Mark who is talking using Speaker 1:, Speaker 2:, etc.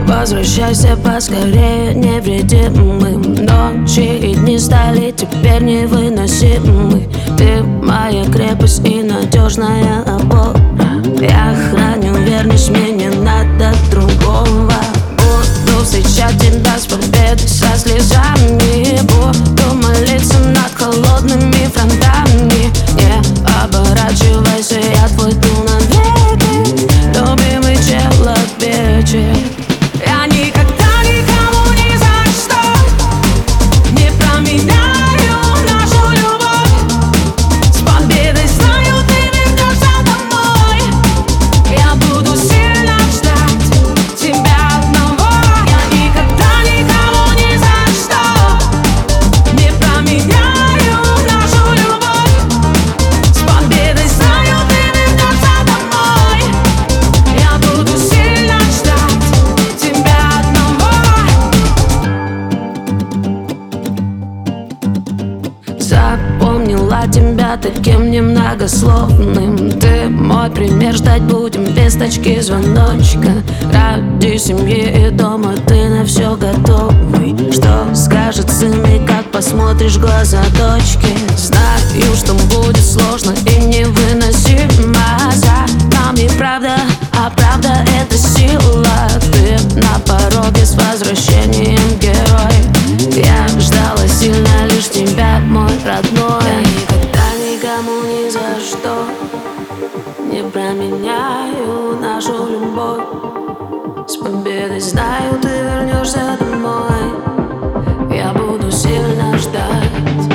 Speaker 1: Возвращайся поскорее, невредимым. Ночи и дни стали теперь невыносимы. Ты моя крепость и надежная опора. Я храню верность, мне не надо другого. Буду встречать тебя с победой, со слезами. Буду молиться над холодными фронтами. Не оборачивайся, я твой дул навеки, любимый человече. Я никогда никому ни за что не променяю нашу любовь. С победой знаю, ты вернешься домой. Я буду сильно ждать тебя одного. Я никогда никому ни за что не променяю нашу любовь. С победой знаю, ты вернешься домой. Я буду сильно ждать тебя одного. Запомнила тебя таким немногословным. Ты мой пример, ждать будем без точки звоночка. Ради семьи и дома ты на все готовый. Что скажет сын и как посмотришь в глаза дочки? Знаю, что будет сложно и невыносимо. За нами правда, а правда это сила. Ты на пороге с возвращением, герой. Я ждала сильно лишь тебя, мой родной. Я никогда никому ни за что не променяю нашу любовь. С победой знаю, ты вернешься домой. Я буду сильно ждать.